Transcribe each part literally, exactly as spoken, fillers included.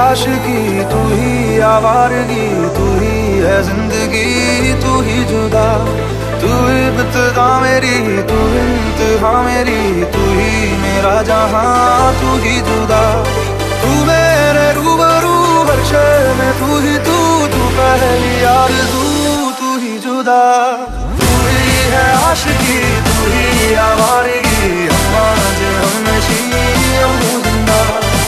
आशिकी, तू ही आवारगी, तू ही है जिंदगी, तू ही जुदा। तू इब्तिदा मेरी, तू इंतहा मेरी, तू ही मेरा जहां, तू ही जुदा। तू मेरे रूबरू हर शय में, तू ही तू, तू पहली आरज़ू, तू ही जुदा। तू ही है आशिकी, तू ही आवारगी, हम आज हमनशी हम जिंदा।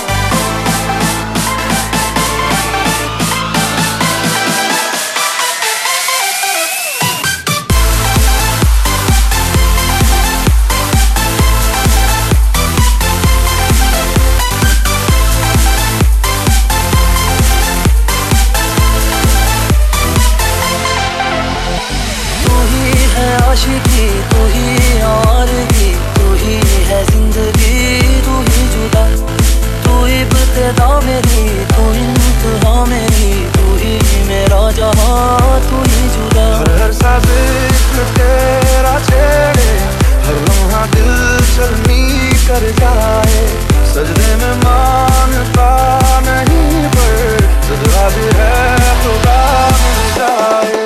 आशिकी, तू ही आवारगी, तू ही है जिंदगी, तू ही जुदा। तू इब्तिदा मेरी, तू इंतहा मेरी, तू ही मेरा जहां, तू ही जुदा। हर हर सा जिक्र तेरा छेड़े, हर लम्हा दिल चलनी कर जाए। सजदे में मानता नहीं पर सजदा भी है खुदा मिल जाए।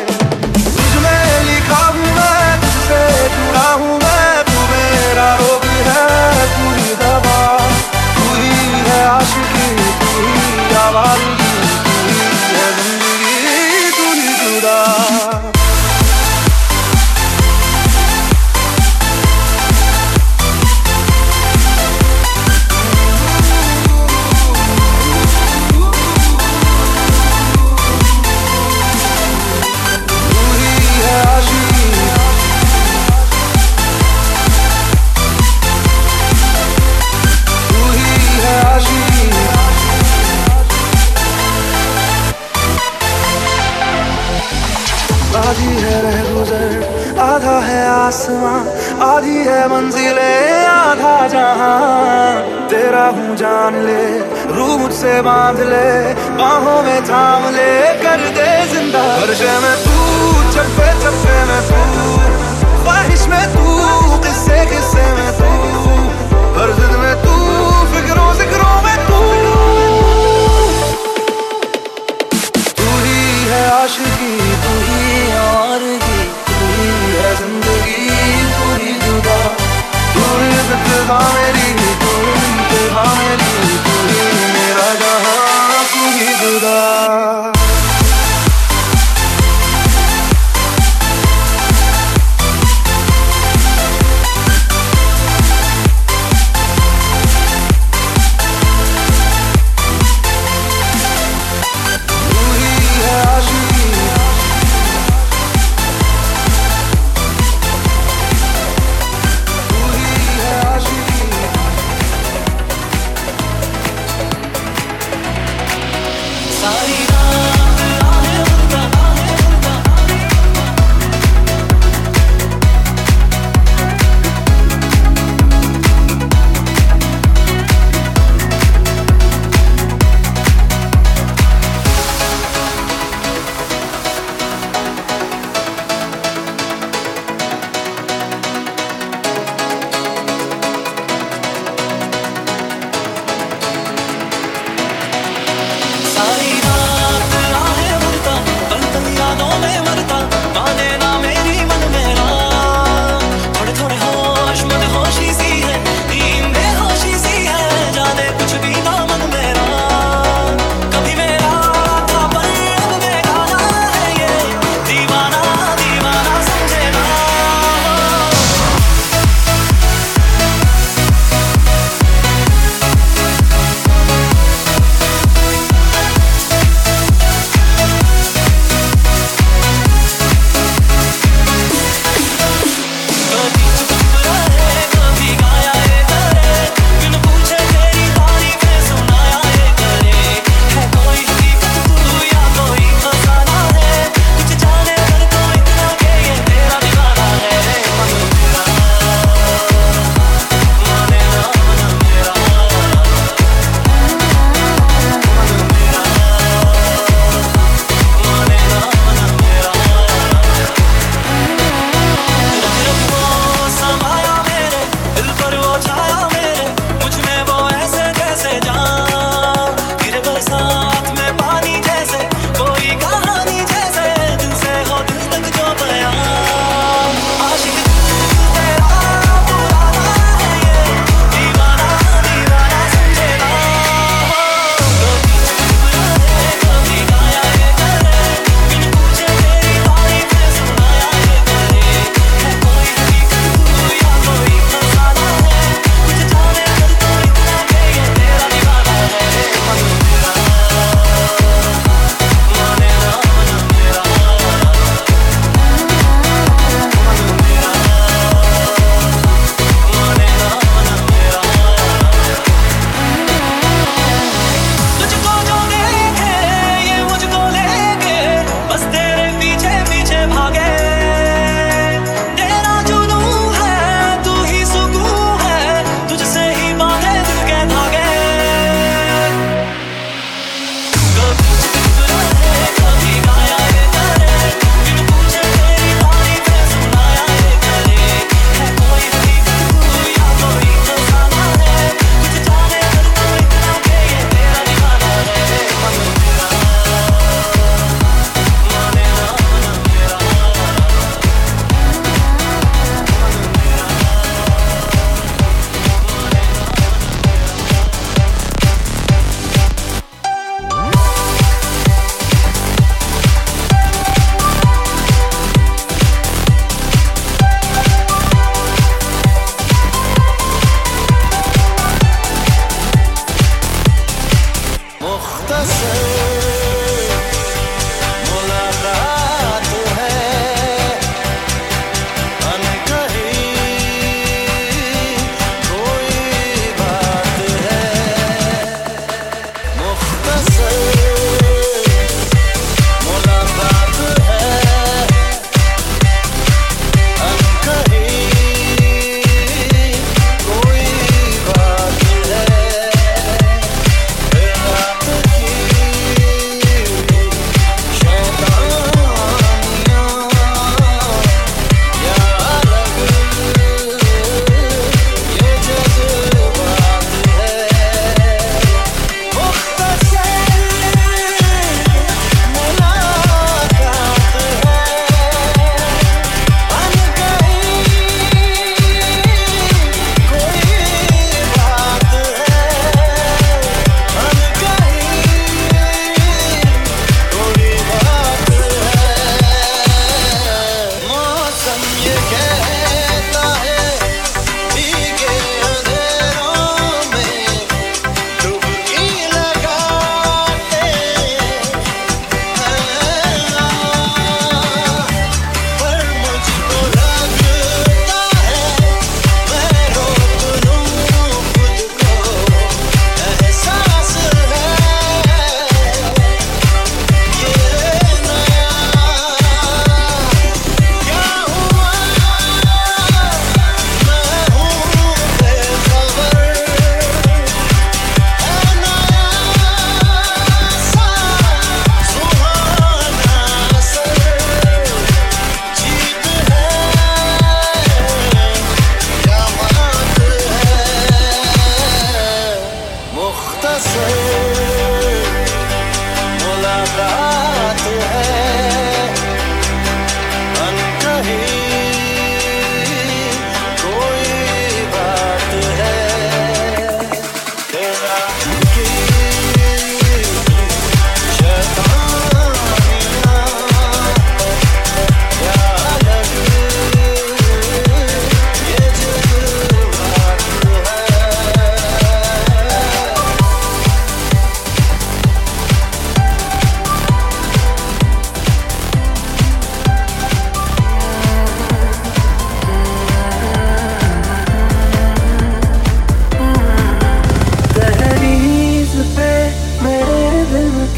जुड़ा हूँ मैं, तू मेरा रोग है, तू ही दवा। तू ही है आशिकी, तू ही आवारगी, तू ही है जिंदगी, तू ही जुदा। आधी है रह गुजर, आधा है आसमां, आधी है मंजिले, आधा जहां। तेरा हूँ जान ले, रूह मुझसे बांध ले, बाहों में थाम ले, कर दे जिंदा। हर शय में तू, चप्पे चप्पे में तू, ख्वाहिश में तू, किस्से किस्से में तू, हर जिद में तू, फिक्रों जिक्रों में तू। तू ही है आशिकी, तू ही आवारगी, तू ही है जिंदगी, तू ही जुदा। तू इब्तिदा मेरी, तू इंतहा मेरी, तू ही मेरा जहां, तू ही जुदा।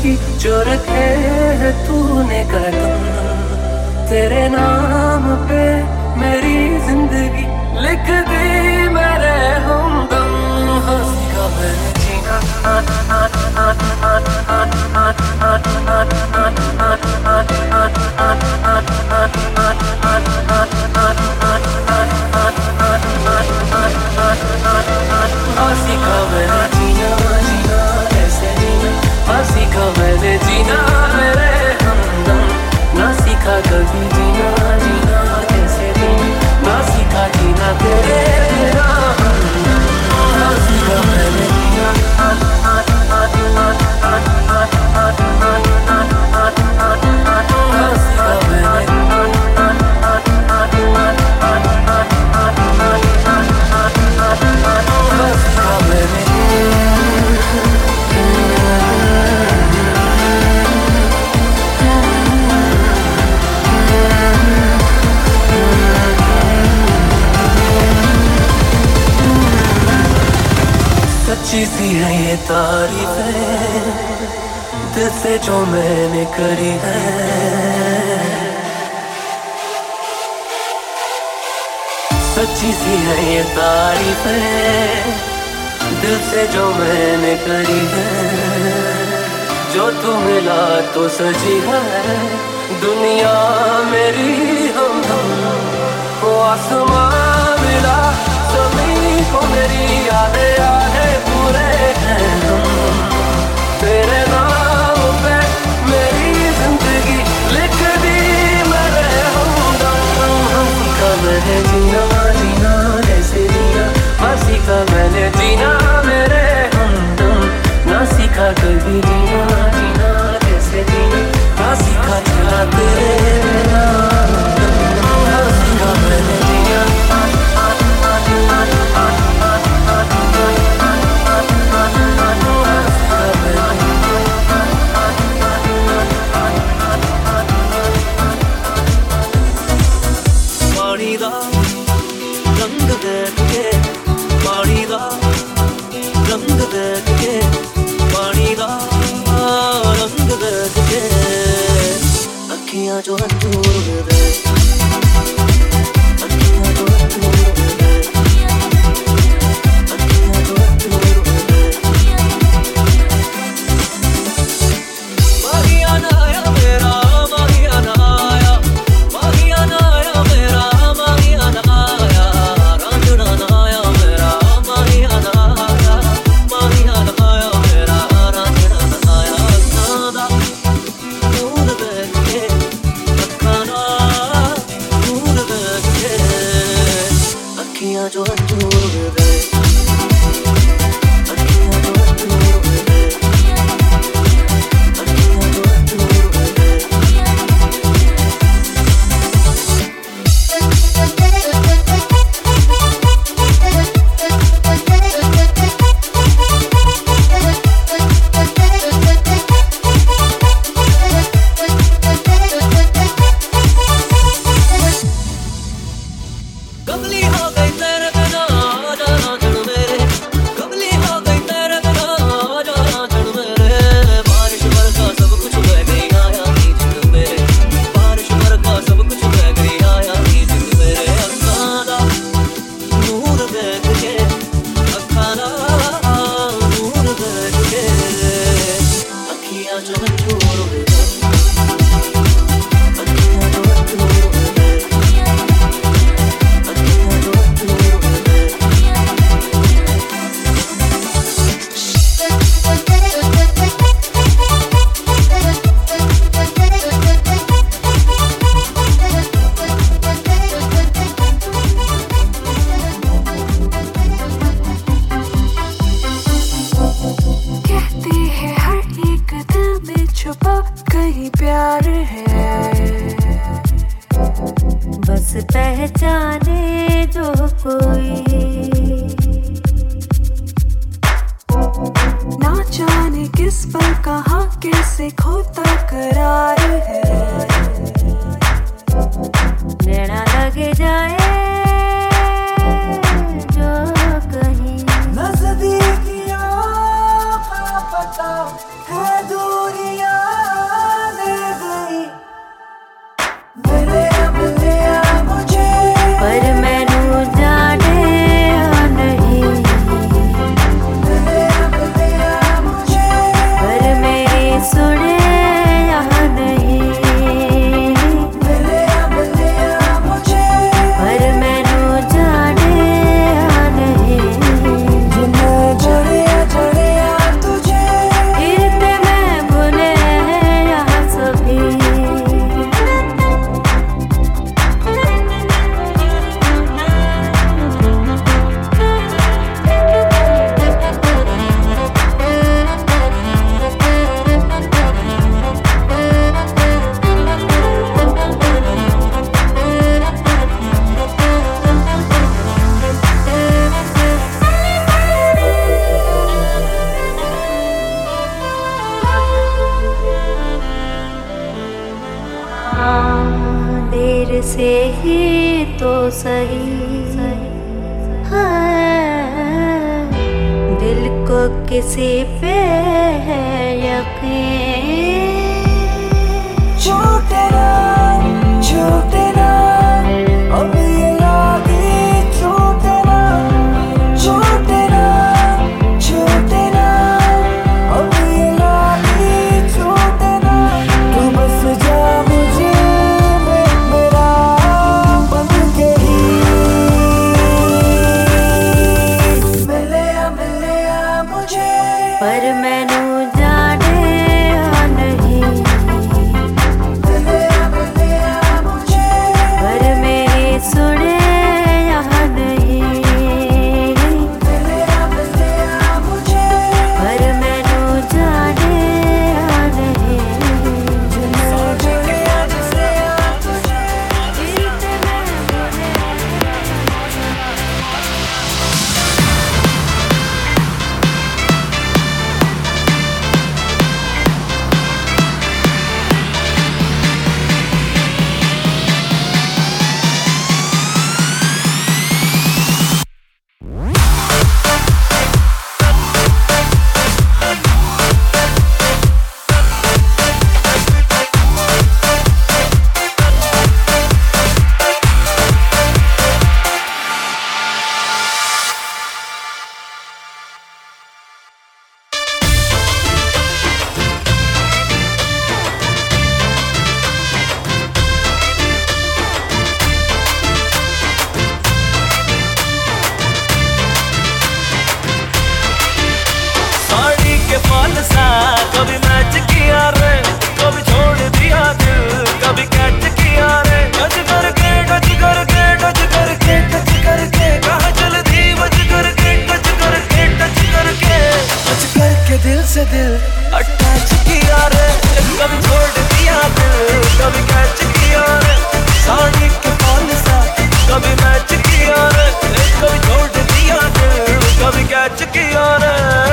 जिंदगी जो रखे है तूने कदम, तेरे नाम पे मेरी जिंदगी लिख दी मेरे हमदम। हंसी का मैंने जीना हंसी का मैंने जीना जीना कैसे जीना, हंसी का मैंने जीना मेरे हमदम। ना सीखा कभी जीना जीना कैसे जीना, ना सीखा जीना तेरे बिना हमदम। हंसी का मैंने जीना हंसी का मैंने सच्ची सी है ये तारीफें दिल से जो मैंने करी है, सच्ची सी है ये तारीफें दिल से जो मैंने करी है। जो तू मिला तो सजी है दुनिया मेरी हमदम। वो आसमां मिला ज़मीन को मेरी यादें यादें पूरे हैं हम। तेरे नाम पे मेरी जिंदगी लिख दी मेरे हमदम। हंसी का मैंने जीना जीना कैसे जीना, हंसी का मैंने जीना मेरे हमदम। ना सीखा कभी जीना जीना कैसे जीना, ना सीखा चला तेरे बिना हमदम। हंसी का मैंने जीना पानी दा रंग देख के, पानी दा रंग देख के, पानी दा रंग देख के, अखियां जो अंजूर दे, अखियां जो अंजूर दे, अखियां जो अंजूर दे। माहिया ना आया मेरा, माहिया ना आया, माहिया ना आया मेरा, माहिया ना आया, रांझना ना आया मेरा, माहिया ना आया, माहिया ना आया मेरा, रांझना ना आया। अखां दा नूर देख के, अखां दा नूर देख के, अखियां जो अंजूर दे, अखियां जो अंजूर दे, अखियां जो अंजूर दे। कमली हो गई तेरे बिना आजा रांझण मेरे, कमली हो गई तेरे बिना आजा रांझण मेरे। बारिश बरखा सब कुछ बह गई आया नी जिंद मेरे, बारिश बरखा सब कुछ बह गई आया नी जिंद मेरे। अखां दा नूर देख के, अखां दा नूर देख के, अखियां जो अंजूर दे, अखियां जो अंजूर दे, अखियां जो अंजूर दे। कहते हैं हर एक दिल में छुपा कहीं प्यार है, बस पहचाने जो कोई, ना जाने किस पल कहाँ कैसे खोता करार है। नैना लगे जाए जो कहीं, नजदीकियाँ का पता है दूरियाँ सुने यहाँ नहीं, मिले मिले मुझे पर मैनू जाने यहाँ नहीं, जिन्हें जड़िया जड़िया तुझे फिरते मैं भूले यहाँ सभी। देर से ही तो सही हाँ, दिल को किसी पे है यकीन, छूटे ना छूटे ना अब ये लागी, छूटे ना छूटे ना छूटे ना अब ये लागी, छूटे ना तू बस जा मुझे मेरा बन के ही, मिले मिले मुझे पर मैनू जाने यहाँ नहीं, मिले मिले मुझे पर मेरी सुने यहाँ नहीं, मिले मिले मुझे पर मैनू जाने यहाँ नहीं, जिन्हें जड़िया जड़िया तुझे फिरते मैं भूले। कभी मैच किया रे, कभी छोड़ दिया दिल, कभी कैच किया रे, टच करके टच करके टच करके टच करके कहाँ चल दी बच करके टच करके टच करके टच करके दिल से दिल अटैच किया रे, कभी छोड़ दिया दिल, कभी कैच किया रे, साड़ी के फॉल सा कभी मैच किया रे, कभी छोड़ दिया दिल, कभी कैच किया रे।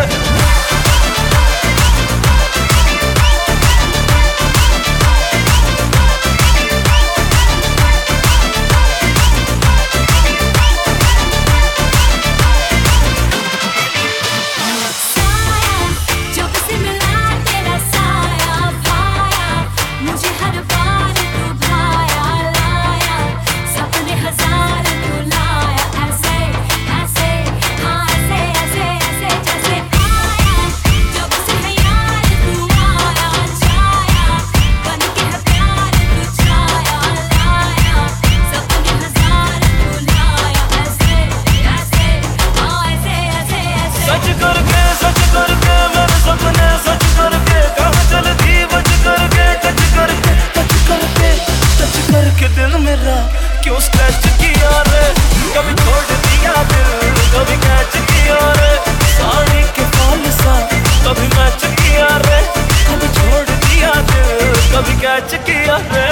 सच करके सच करके मेरे सपने सच करके कहाँ चल दी बच करके टच करके टच करके टच करके दिल मेरा क्यों स्क्रैच किया रे, कभी छोड़ दिया दिल, कभी कैच किया रे, साड़ी के फॉल सा कभी मैच किया रे, कभी छोड़ दिया दिल, कभी कैच किया रे।